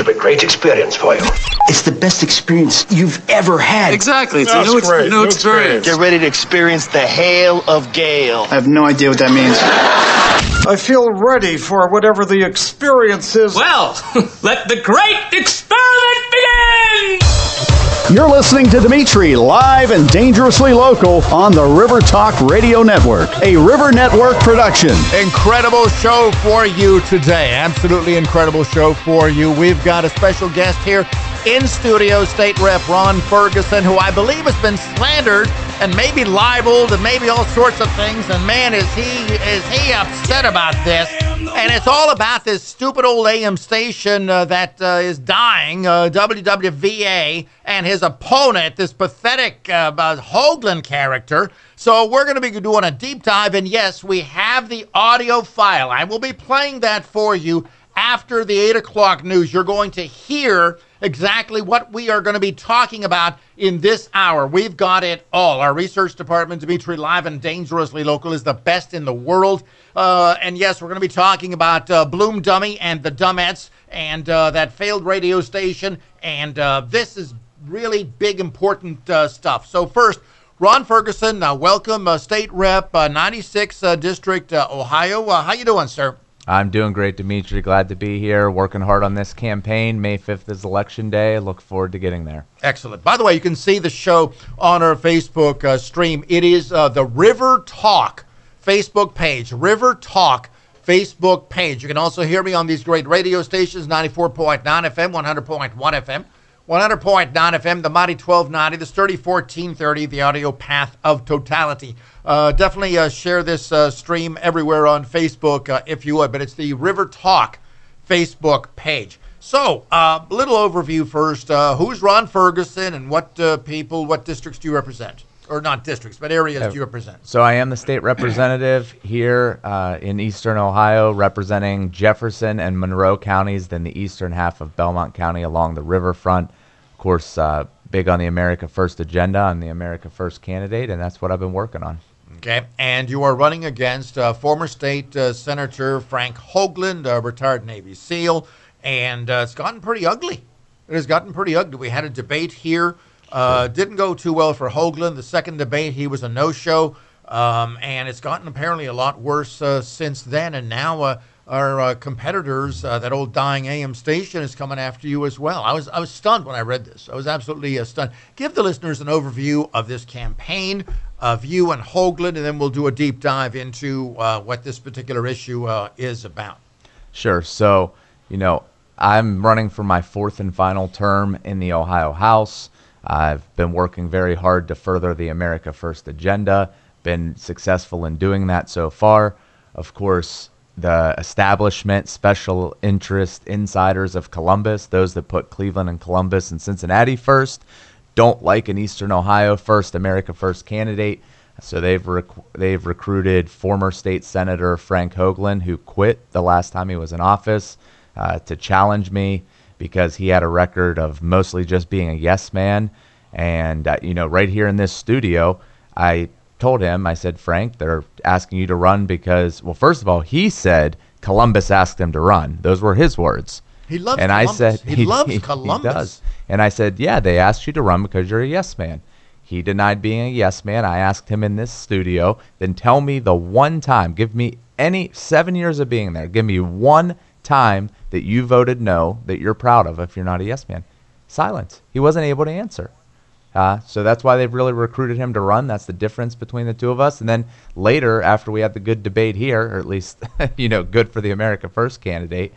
of a great experience for you. It's the best experience you've ever had. Exactly. It's a new experience. Get ready to experience the hail of Gale. I have no idea what that means. I feel ready for whatever the experience is. Well, let the great experiment begin! You're listening to Dimitri live and dangerously local on the River Talk Radio Network, a River Network production. Incredible show for you today. Absolutely incredible show for you. We've got a special guest here in studio, State Rep Ron Ferguson, who I believe has been slandered and maybe libeled and maybe all sorts of things. And man, is he upset about this. And it's all about this stupid old AM station that is dying, WWVA, and his opponent, this pathetic Hoagland character. So we're going to be doing a deep dive, and yes, we have the audio file. I will be playing that for you after the 8 o'clock news. You're going to hear exactly what we are going to be talking about in this hour. We've got it all. Our research department, Dimitri Live and Dangerously Local, is the best in the world. And yes, we're going to be talking about Bloom Dummy and the Dumettes and that failed radio station. And this is really big, important stuff. So first, Ron Ferguson, welcome, State Rep, 96 District, Ohio. How you doing, sir? I'm doing great, Dimitri. Glad to be here, working hard on this campaign. May 5th is Election Day. Look forward to getting there. Excellent. By the way, you can see the show on our Facebook stream. It is the River Talk Facebook page, River Talk Facebook page. You can also hear me on these great radio stations, 94.9 FM, 100.1 FM, 100.9 FM, the Mighty 1290, the Sturdy 1430, the audio path of totality. Definitely share this stream everywhere on Facebook if you would, but it's the River Talk Facebook page. So, a little overview first. Who's Ron Ferguson and what districts do you represent? Or not districts, but areas do you represent? So I am the state representative here in eastern Ohio, representing Jefferson and Monroe counties, then the eastern half of Belmont County along the riverfront. Of course, big on the America First agenda, on the America First candidate, and that's what I've been working on. Okay, and you are running against former state Senator Frank Hoagland, retired Navy SEAL, and it's gotten pretty ugly. It has gotten pretty ugly. We had a debate here. Didn't go too well for Hoagland. The second debate, he was a no-show, and it's gotten apparently a lot worse since then. And now our competitors, that old dying AM station, is coming after you as well. I was stunned when I read this. I was absolutely stunned. Give the listeners an overview of this campaign of you and Hoagland, and then we'll do a deep dive into what this particular issue is about. Sure. So, I'm running for my fourth and final term in the Ohio House. I've been working very hard to further the America First agenda, been successful in doing that so far. Of course, the establishment, special interest insiders of Columbus, those that put Cleveland and Columbus and Cincinnati first, don't like an Eastern Ohio first, America First candidate. So they've recruited former state senator Frank Hoagland, who quit the last time he was in office, to challenge me, because he had a record of mostly just being a yes man. And, right here in this studio, I told him, I said, Frank, they're asking you to run because, well, first of all, he said Columbus asked him to run. Those were his words. He loves and Columbus. I said, he loves Columbus. He does. And I said, yeah, they asked you to run because you're a yes man. He denied being a yes man. I asked him in this studio, then tell me the one time, give me 7 years of being there, give me one time that you voted no that you're proud of if you're not a yes man. Silence. He wasn't able to answer. So that's why they've really recruited him to run. That's the difference between the two of us. And then later, after we had the good debate here, or at least good for the America First candidate,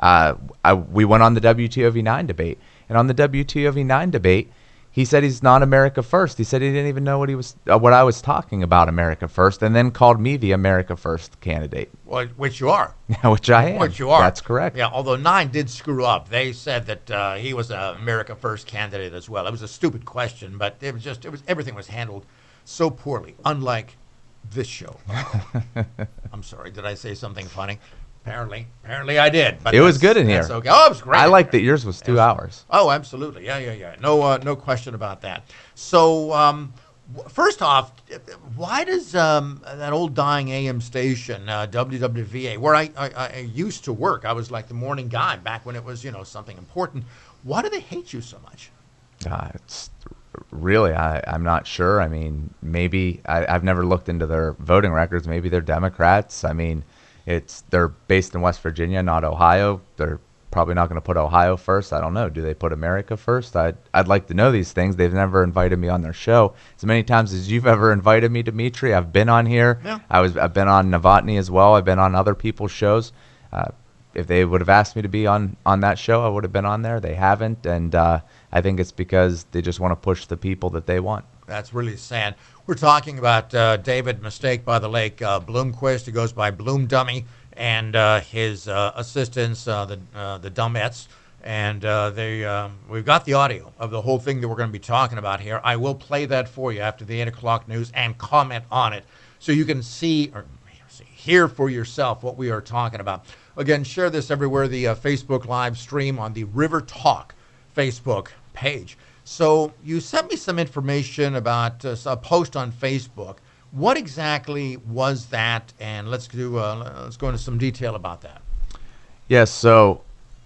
we went on the WTOV9 debate. And on the WTOV9 debate, he said he's not America First. He said he didn't even know what I was talking about America First, and then called me the America First candidate. Well, which you are. Which I am. Which you are. That's correct. Yeah, although 9 did screw up. They said that he was an America First candidate as well. It was a stupid question, but everything was handled so poorly, unlike this show. I'm sorry, did I say something funny? Apparently I did. But it was good in here. That's okay. Oh, it was great. I like that yours was 2 hours. Oh, absolutely. Yeah. No question about that. So First off, why does that old dying AM station, WWVA, where I used to work, I was like the morning guy back when it was, something important. Why do they hate you so much? It's really, I'm not sure. I mean, maybe I've never looked into their voting records. Maybe they're Democrats. I mean, they're based in West Virginia, not Ohio. They're probably not going to put Ohio first. I don't know. Do they put America first? I'd like to know these things. They've never invited me on their show. As many times as you've ever invited me, Dimitri, I've been on here. Yeah. I've been on Novotny as well. I've been on other people's shows. If they would have asked me to be on that show, I would have been on there. They haven't, and I think it's because they just want to push the people that they want. That's really sad. We're talking about David Mistake by the Lake Bloomquist. He goes by Bloom Dummy, and his assistants, the Dumbettes. And we've got the audio of the whole thing that we're going to be talking about here. I will play that for you after the 8 o'clock news and comment on it so you can see or hear for yourself what we are talking about. Again, share this everywhere, the Facebook live stream on the River Talk Facebook page. So you sent me some information about a post on Facebook. What exactly was that? And let's go into some detail about that. Yes, so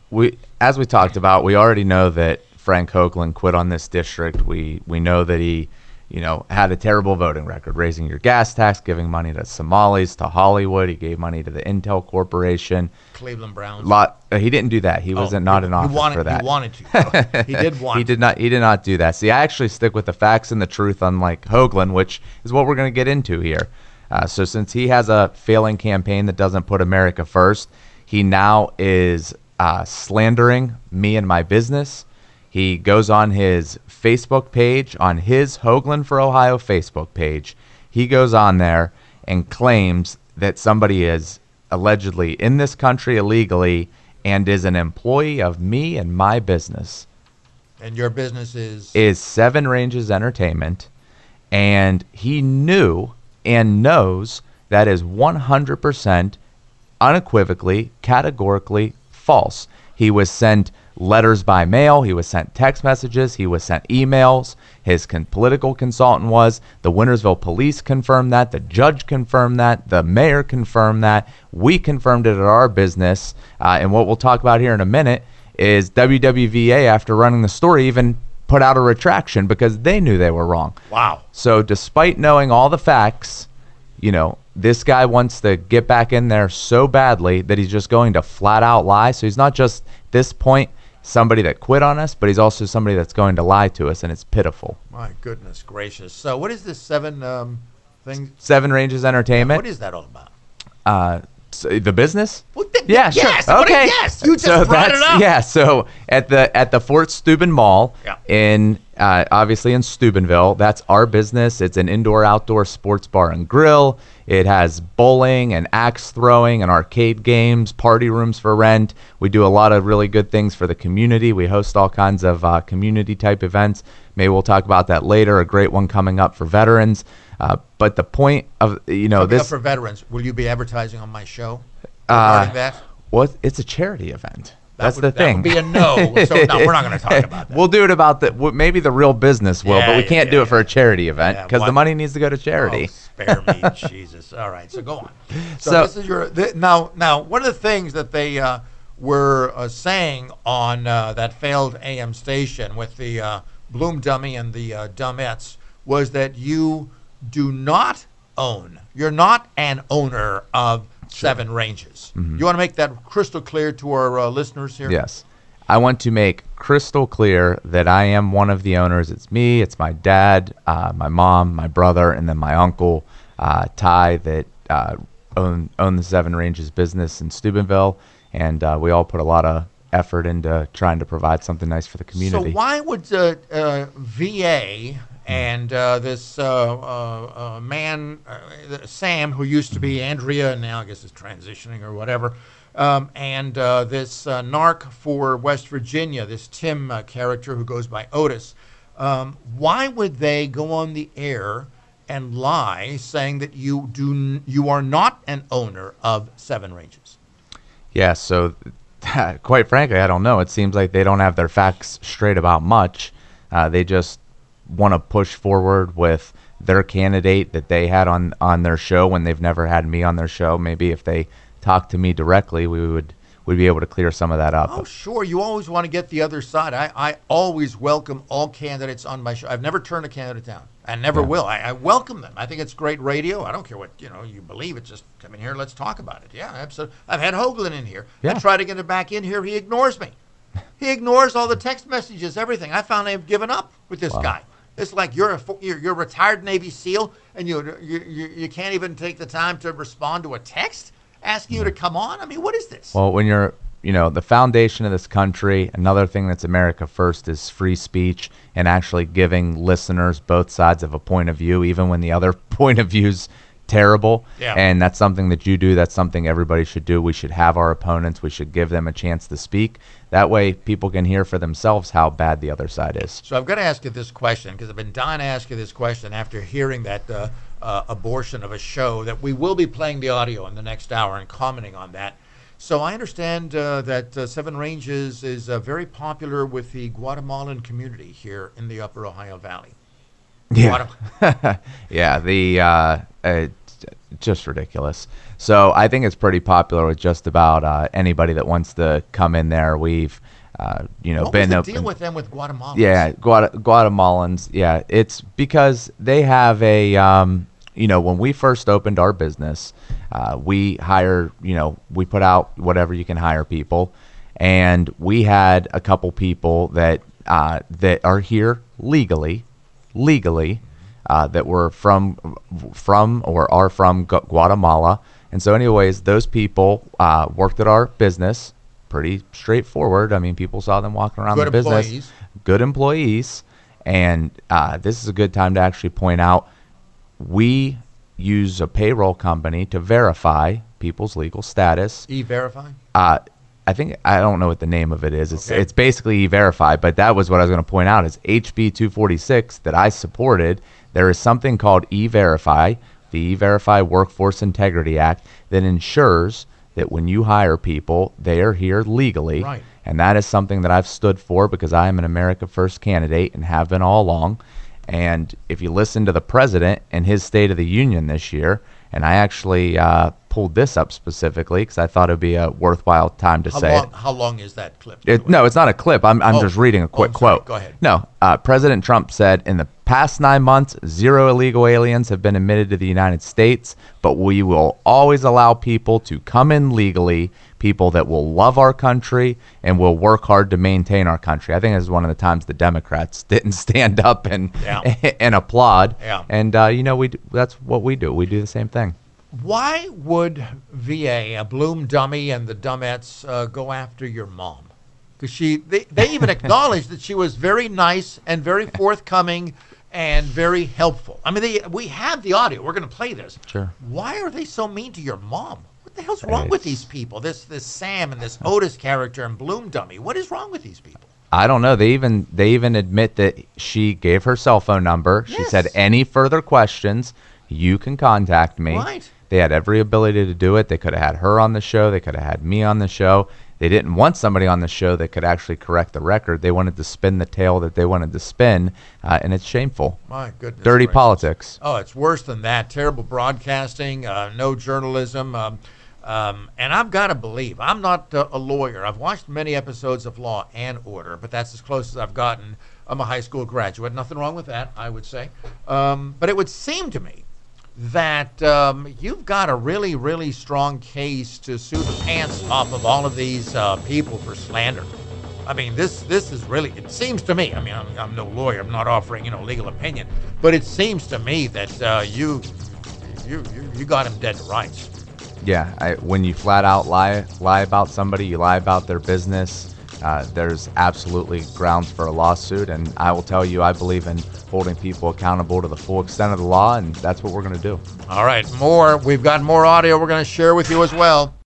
as we talked about, we already know that Frank Hoagland quit on this district. We know that he, had a terrible voting record, raising your gas tax, giving money to Somalis, to Hollywood. He gave money to the Intel Corporation. Cleveland Browns. He didn't do that. He wasn't not in office for that. He wanted to. He did want. He did not do that. See, I actually stick with the facts and the truth, unlike Hoagland, which is what we're going to get into here. So since he has a failing campaign that doesn't put America first, he now is slandering me and my business. He goes on his Facebook page, on his Hoagland for Ohio Facebook page. He goes on there and claims that somebody is allegedly in this country illegally and is an employee of me and my business. And your business is Seven Ranges Entertainment. And he knew and knows that is 100% unequivocally, categorically false. He was sent letters by mail. He was sent text messages. He was sent emails. His political consultant was. The Wintersville police confirmed that. The judge confirmed that. The mayor confirmed that. We confirmed it at our business. And what we'll talk about here in a minute is WWVA, after running the story, even put out a retraction because they knew they were wrong. Wow. So despite knowing all the facts, this guy wants to get back in there so badly that he's just going to flat out lie. So he's not just, at this point, somebody that quit on us, but he's also somebody that's going to lie to us, and it's pitiful. My goodness gracious. So what is this Seven thing? Seven Ranges Entertainment. What is that all about? So the business? Well, yeah, sure. Yes, okay. Yes, you just brought it up. Yeah, so at the Fort Steuben Mall in obviously in Steubenville, that's our business. It's an indoor-outdoor sports bar and grill. It has bowling and axe throwing and arcade games, party rooms for rent. We do a lot of really good things for the community. We host all kinds of community-type events. Maybe we'll talk about that later. A great one coming up for veterans. But the point of, this for veterans, will you be advertising on my show regarding that? Well, it's a charity event. That's the thing. That would be a no. So no, we're not going to talk about that. We'll do it about maybe the real business will, but we can't do it for a charity event because the money needs to go to charity. Oh, spare me, Jesus. All right, so go on. So this is now. One of the things that they were saying on that failed AM station with the Bloom Dummy and the Dumbettes was that you do not own. You're not an owner of Seven Ranges. Mm-hmm. You want to make that crystal clear to our listeners here? Yes. I want to make crystal clear that I am one of the owners. It's me, it's my dad, my mom, my brother, and then my uncle, Ty, that own the Seven Ranges business in Steubenville. And we all put a lot of effort into trying to provide something nice for the community. So why would VA and this man, Sam, who used to be Andrea, and now I guess is transitioning or whatever, and this narc for West Virginia, this Tim character who goes by Otis, why would they go on the air and lie saying that you are not an owner of Seven Ranges? Yeah, so quite frankly, I don't know. It seems like they don't have their facts straight about much. They just want to push forward with their candidate that they had on their show when they've never had me on their show. Maybe if they talked to me directly, we'd be able to clear some of that up. Oh, sure. You always want to get the other side. I always welcome all candidates on my show. I've never turned a candidate down. I never will. I welcome them. I think it's great radio. I don't care what you believe. It's just come in here, let's talk about it. Yeah, absolutely. I've had Hoagland in here. Yeah. I try to get him back in here. He ignores me. He ignores all the text messages, everything. I found I've given up with this guy. It's like you're a retired Navy SEAL, and you can't even take the time to respond to a text asking you to come on. I mean, what is this? Well, when you're, the foundation of this country, another thing that's America first is free speech and actually giving listeners both sides of a point of view, even when the other point of view's terrible. Yeah. And that's something that you do. That's something everybody should do. We should have our opponents. We should give them a chance to speak. That way people can hear for themselves how bad the other side is. So I've got to ask you this question, because I've been dying to ask you this question after hearing that abortion of a show that we will be playing the audio in the next hour and commenting on that. So I understand that Seven Ranges is very popular with the Guatemalan community here in the Upper Ohio Valley. Yeah. Yeah, just ridiculous. So I think it's pretty popular with just about anybody that wants to come in there. We've What been was the deal with them with Guatemalans? Yeah, Guatemalans. Yeah, it's because they have a when we first opened our business, we hire, we put out whatever you can hire people, and we had a couple people that are here legally, that were from or are from Guatemala. And so anyways, those people worked at our business. Pretty straightforward. I mean, people saw them walking around the business. Good employees. And this is a good time to actually point out, we use a payroll company to verify people's legal status. E-Verify? I don't know what the name of it is. It's basically E-Verify, but that was what I was going to point out is HB 246 that I supported. There is something called E-Verify, the E-Verify Workforce Integrity Act, that ensures that when you hire people, they are here legally. Right. And that is something that I've stood for because I am an America First candidate and have been all along. And if you listen to the president in his State of the Union this year, and I actually pulled this up specifically because I thought it would be a worthwhile time to say it. How long is that clip? No, it's not a clip. I'm just reading a quick quote. Go ahead. No, President Trump said, in the past 9 months, 0 illegal aliens have been admitted to the United States, but we will always allow people to come in legally, people that will love our country and will work hard to maintain our country. I think this is one of the times the Democrats didn't stand up and and applaud. Yeah. And, that's what we do. We do the same thing. Why would VA, a Bloom dummy, and the Dumettes go after your mom? Because they even acknowledged that she was very nice and very forthcoming and very helpful. I mean, we have the audio. We're going to play this. Sure. Why are they so mean to your mom? What the hell's wrong with these people? This Sam and this Otis character and Bloom dummy. What is wrong with these people? I don't know. They even admit that she gave her cell phone number. She said, any further questions, you can contact me. Right. They had every ability to do it. They could have had her on the show. They could have had me on the show. They didn't want somebody on the show that could actually correct the record. They wanted to spin the tale that they wanted to spin, and it's shameful. My goodness. Dirty gracious. politics. Oh, it's worse than that. Terrible broadcasting, no journalism. And I've got to believe, I'm not a lawyer. I've watched many episodes of Law and Order, but that's as close as I've gotten. I'm a high school graduate. Nothing wrong with that, I would say. But it would seem to me that you've got a really, really strong case to sue the pants off of all of these people for slander. I mean, this is really, it seems to me, I mean, I'm no lawyer, I'm not offering, legal opinion, but it seems to me that you got him dead to rights. Yeah, when you flat out lie about somebody, you lie about their business, there's absolutely grounds for a lawsuit. And I will tell you, I believe in holding people accountable to the full extent of the law, and that's what we're going to do. All right, we've got more audio we're going to share with you as well.